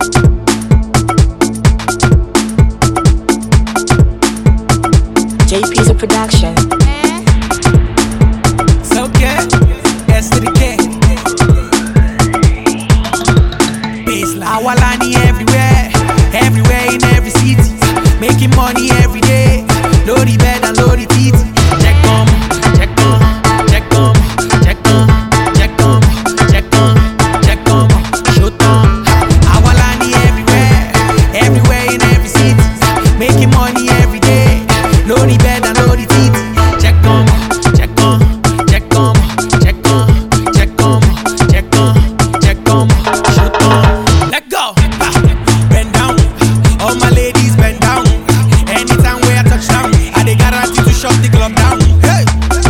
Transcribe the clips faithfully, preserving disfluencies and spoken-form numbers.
J P's a production. So good, S to the K. Baseline. Awalani everywhere, everywhere in every city. Making money every day. Load the bed and load the titty. Check on, check on, check on, check on, check on, check on, check on. Shoot on. Awalani everywhere, everywhere in every city. Making money every day. Load the bed and load the titty. Check on, check on, check on, check on, check on, check on, check on. Shoot on. Let go. Bend down. All my ladies bend down. Anytime where I touch down, I dey guarantee to shut the club down. Hey,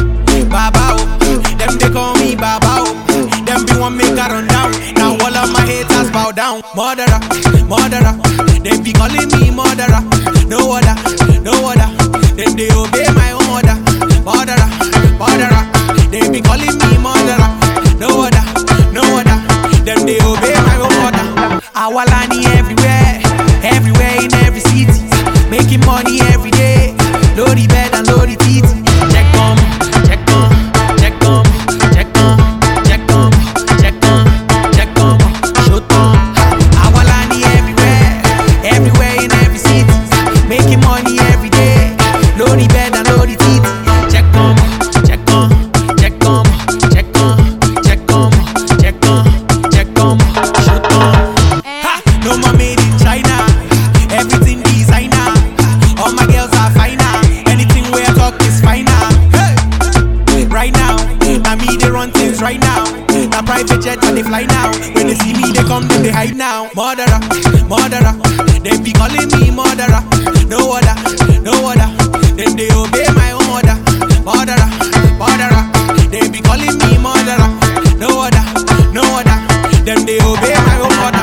Baba, them they call me Baba. Them be one make I run down. Now all of my haters bow down. Murderer, murderer. They be calling me murderer. No other, no other. Then they obey my own order. Murderer, murderer. They be calling me murderer. No other, no other. Then they obey my own order. Awalani everywhere, everywhere in every city. Making money every day. Load the bed and load the titty. Check on, check on, check on, check on, check on, check on, check on. Shoot on. Awalani everywhere, everywhere in every city. Making money every day. Load the bed and load the titty. Check on, check on, check on, check on, check on, check on, check on. Shoot on. Ha! No more made in China. Everything designer. All my girls are finer. Anything where I talk is finer. Hey! Right now, now me they run things right now. Now private jet and they fly now. When they see me they come then they hide now. Murderer, murderer. They be calling me murderer. No other, no other. Then they obey my own order. Murderer, murderer. They be calling me murderer. No other, no other. Then they obey my own order.